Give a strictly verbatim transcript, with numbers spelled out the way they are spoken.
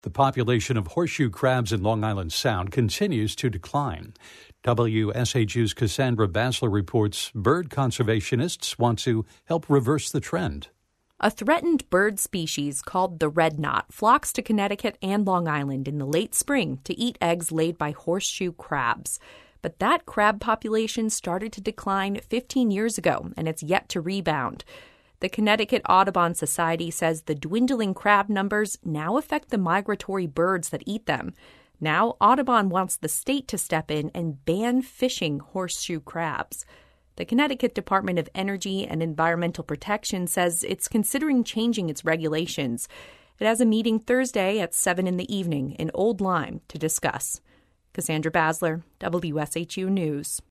The population of horseshoe crabs in Long Island Sound continues to decline. W S H U's Cassandra Basler reports bird conservationists want to help reverse the trend. A threatened bird species called the red knot flocks to Connecticut and Long Island in the late spring to eat eggs laid by horseshoe crabs. But that crab population started to decline fifteen years ago, and it's yet to rebound. The Connecticut Audubon Society says the dwindling crab numbers now affect the migratory birds that eat them. Now, Audubon wants the state to step in and ban fishing horseshoe crabs. The Connecticut Department of Energy and Environmental Protection says it's considering changing its regulations. It has a meeting Thursday at seven in the evening in Old Lyme to discuss. Cassandra Basler, W S H U News.